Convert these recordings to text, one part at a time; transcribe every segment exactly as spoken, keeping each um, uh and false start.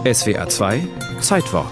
S W R zwei Zeitwort.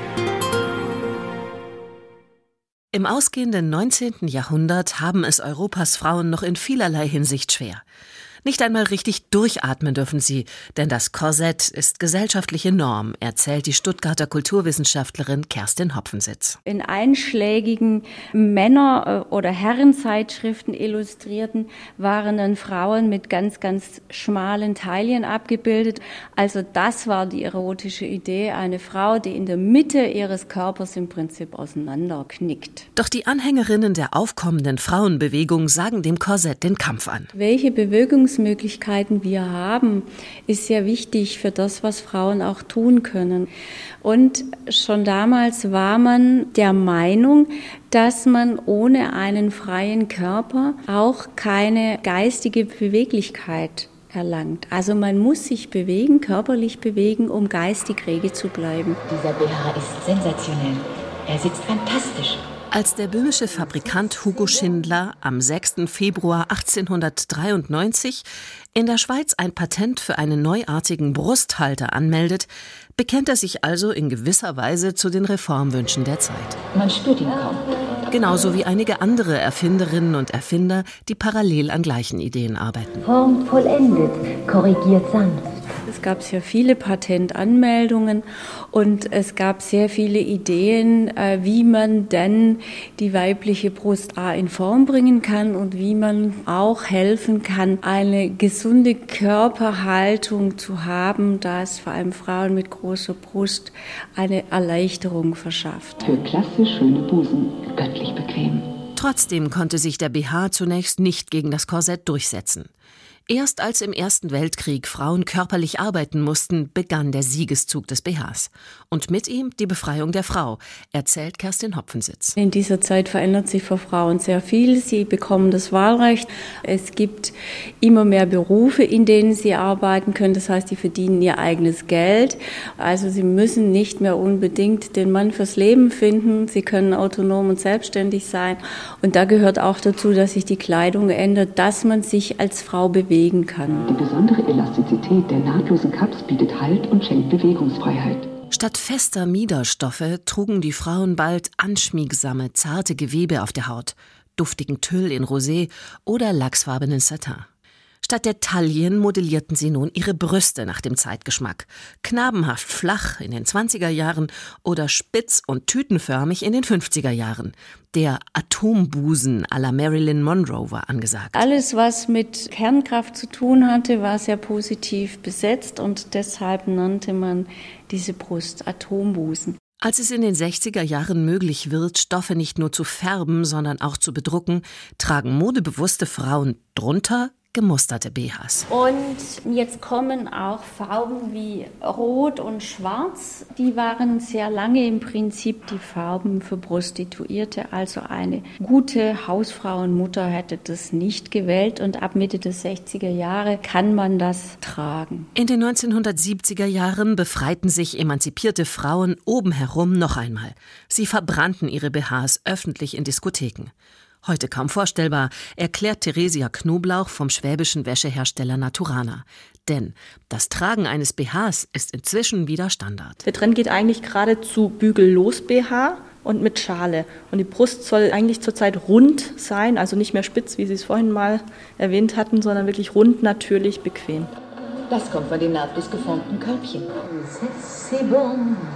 Im ausgehenden neunzehnten Jahrhundert haben es Europas Frauen noch in vielerlei Hinsicht schwer. Nicht einmal richtig durchatmen dürfen sie, denn das Korsett ist gesellschaftliche Norm, erzählt die Stuttgarter Kulturwissenschaftlerin Kerstin Hopfensitz. In einschlägigen Männer- oder Herrenzeitschriften illustrierten waren dann Frauen mit ganz, ganz schmalen Taillen abgebildet. Also das war die erotische Idee, eine Frau, die in der Mitte ihres Körpers im Prinzip auseinanderknickt. Doch die Anhängerinnen der aufkommenden Frauenbewegung sagen dem Korsett den Kampf an. Welche Bewegung Möglichkeiten wir haben, ist sehr wichtig für das, was Frauen auch tun können. Und schon damals war man der Meinung, dass man ohne einen freien Körper auch keine geistige Beweglichkeit erlangt. Also man muss sich bewegen, körperlich bewegen, um geistig rege zu bleiben. Dieser B H ist sensationell. Er sitzt fantastisch. Als der böhmische Fabrikant Hugo Schindler am sechsten Februar achtzehnhundertdreiundneunzig in der Schweiz ein Patent für einen neuartigen Brusthalter anmeldet, bekennt er sich also in gewisser Weise zu den Reformwünschen der Zeit. Man spürt ihn kaum. Genauso wie einige andere Erfinderinnen und Erfinder, die parallel an gleichen Ideen arbeiten. Formt vollendet, korrigiert sanft. Es gab sehr viele Patentanmeldungen und es gab sehr viele Ideen, wie man denn die weibliche Brust in Form bringen kann und wie man auch helfen kann, eine gesunde Körperhaltung zu haben, da es vor allem Frauen mit großer Brust eine Erleichterung verschafft. Für klasse schöne Busen, göttlich bequem. Trotzdem konnte sich der B H zunächst nicht gegen das Korsett durchsetzen. Erst als im Ersten Weltkrieg Frauen körperlich arbeiten mussten, begann der Siegeszug des B Hs. Und mit ihm die Befreiung der Frau, erzählt Kerstin Hopfensitz. In dieser Zeit verändert sich für Frauen sehr viel. Sie bekommen das Wahlrecht. Es gibt immer mehr Berufe, in denen sie arbeiten können. Das heißt, sie verdienen ihr eigenes Geld. Also sie müssen nicht mehr unbedingt den Mann fürs Leben finden. Sie können autonom und selbstständig sein. Und da gehört auch dazu, dass sich die Kleidung ändert, dass man sich als Frau bewegt. Kann. Die besondere Elastizität der nahtlosen Cups bietet Halt und schenkt Bewegungsfreiheit. Statt fester Miederstoffe trugen die Frauen bald anschmiegsame, zarte Gewebe auf der Haut, duftigen Tüll in Rosé oder lachsfarbenen Satin. Statt der Taillen modellierten sie nun ihre Brüste nach dem Zeitgeschmack. Knabenhaft flach in den zwanziger Jahren oder spitz und tütenförmig in den fünfziger Jahren. Der Atombusen à la Marilyn Monroe war angesagt. Alles, was mit Kernkraft zu tun hatte, war sehr positiv besetzt und deshalb nannte man diese Brust Atombusen. Als es in den sechziger Jahren möglich wird, Stoffe nicht nur zu färben, sondern auch zu bedrucken, tragen modebewusste Frauen drunter gemusterte B Hs. Und jetzt kommen auch Farben wie Rot und Schwarz. Die waren sehr lange im Prinzip die Farben für Prostituierte. Also eine gute Hausfrau und Mutter hätte das nicht gewählt. Und ab Mitte der sechziger Jahre kann man das tragen. In den neunzehnhundertsiebziger Jahren befreiten sich emanzipierte Frauen oben herum noch einmal. Sie verbrannten ihre B Hs öffentlich in Diskotheken. Heute kaum vorstellbar, erklärt Theresia Knoblauch vom schwäbischen Wäschehersteller Naturana. Denn das Tragen eines B Hs ist inzwischen wieder Standard. Der Trend geht eigentlich gerade zu bügellos B H und mit Schale. Und die Brust soll eigentlich zurzeit rund sein, also nicht mehr spitz, wie Sie es vorhin mal erwähnt hatten, sondern wirklich rund, natürlich, bequem. Das kommt von den nahtlos geformten Körbchen. C'est bon.